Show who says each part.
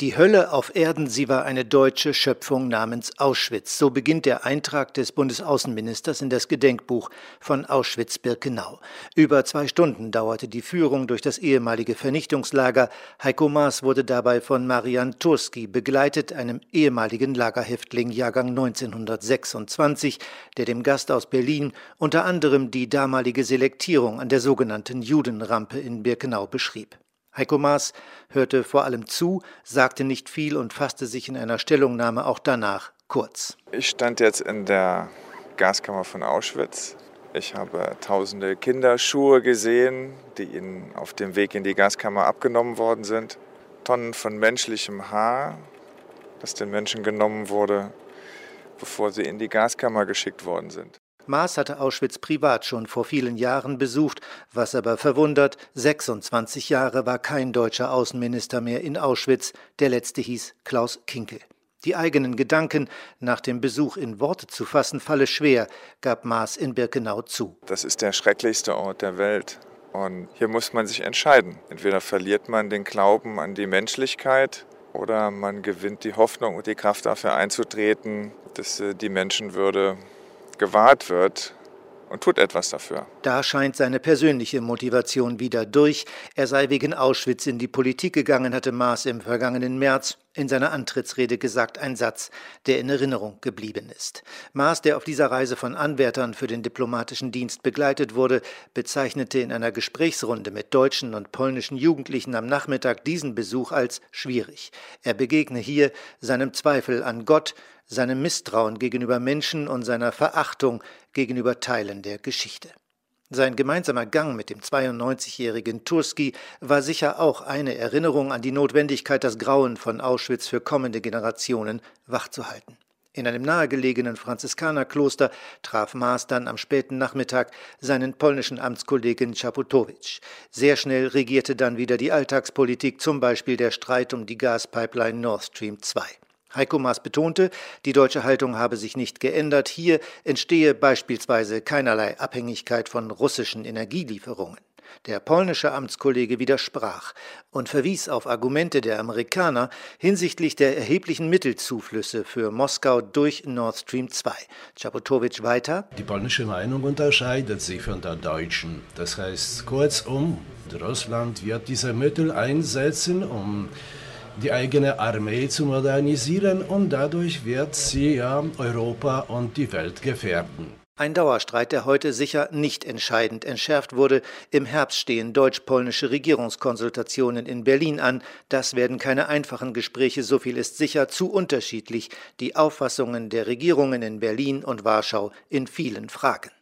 Speaker 1: Die Hölle auf Erden, sie war eine deutsche Schöpfung namens Auschwitz. So beginnt der Eintrag des Bundesaußenministers in das Gedenkbuch von Auschwitz-Birkenau. Über 2 Stunden dauerte die Führung durch das ehemalige Vernichtungslager. Heiko Maas wurde dabei von Marian Turski begleitet, einem ehemaligen Lagerhäftling Jahrgang 1926, der dem Gast aus Berlin unter anderem die damalige Selektierung an der sogenannten Judenrampe in Birkenau beschrieb. Heiko Maas hörte vor allem zu, sagte nicht viel und fasste sich in einer Stellungnahme auch danach kurz.
Speaker 2: Ich stand jetzt in der Gaskammer von Auschwitz. Ich habe tausende Kinderschuhe gesehen, die ihnen auf dem Weg in die Gaskammer abgenommen worden sind. Tonnen von menschlichem Haar, das den Menschen genommen wurde, bevor sie in die Gaskammer geschickt worden sind.
Speaker 1: Maas hatte Auschwitz privat schon vor vielen Jahren besucht, was aber verwundert, 26 Jahre war kein deutscher Außenminister mehr in Auschwitz, der letzte hieß Klaus Kinkel. Die eigenen Gedanken nach dem Besuch in Worte zu fassen, falle schwer, gab Maas in Birkenau zu.
Speaker 2: Das ist der schrecklichste Ort der Welt und hier muss man sich entscheiden. Entweder verliert man den Glauben an die Menschlichkeit oder man gewinnt die Hoffnung und die Kraft dafür einzutreten, dass die Menschenwürde gewahrt wird und tut etwas dafür.
Speaker 1: Da scheint seine persönliche Motivation wieder durch. Er sei wegen Auschwitz in die Politik gegangen, hatte Maas im vergangenen März in seiner Antrittsrede gesagt, ein Satz, der in Erinnerung geblieben ist. Maas, der auf dieser Reise von Anwärtern für den diplomatischen Dienst begleitet wurde, bezeichnete in einer Gesprächsrunde mit deutschen und polnischen Jugendlichen am Nachmittag diesen Besuch als schwierig. Er begegne hier seinem Zweifel an Gott, seinem Misstrauen gegenüber Menschen und seiner Verachtung gegenüber Teilen der Geschichte. Sein gemeinsamer Gang mit dem 92-jährigen Turski war sicher auch eine Erinnerung an die Notwendigkeit, das Grauen von Auschwitz für kommende Generationen wachzuhalten. In einem nahegelegenen Franziskanerkloster traf Maas dann am späten Nachmittag seinen polnischen Amtskollegen Czaputowicz. Sehr schnell regierte dann wieder die Alltagspolitik, zum Beispiel der Streit um die Gaspipeline Nord Stream 2. Heiko Maas betonte, die deutsche Haltung habe sich nicht geändert. Hier entstehe beispielsweise keinerlei Abhängigkeit von russischen Energielieferungen. Der polnische Amtskollege widersprach und verwies auf Argumente der Amerikaner hinsichtlich der erheblichen Mittelzuflüsse für Moskau durch Nord Stream 2. Czaputowicz weiter:
Speaker 3: Die polnische Meinung unterscheidet sich von der deutschen. Das heißt, kurzum, Russland wird diese Mittel einsetzen, um die eigene Armee zu modernisieren, und dadurch wird sie Europa und die Welt gefährden.
Speaker 1: Ein Dauerstreit, der heute sicher nicht entscheidend entschärft wurde. Im Herbst stehen deutsch-polnische Regierungskonsultationen in Berlin an. Das werden keine einfachen Gespräche, so viel ist sicher, zu unterschiedlich die Auffassungen der Regierungen in Berlin und Warschau in vielen Fragen.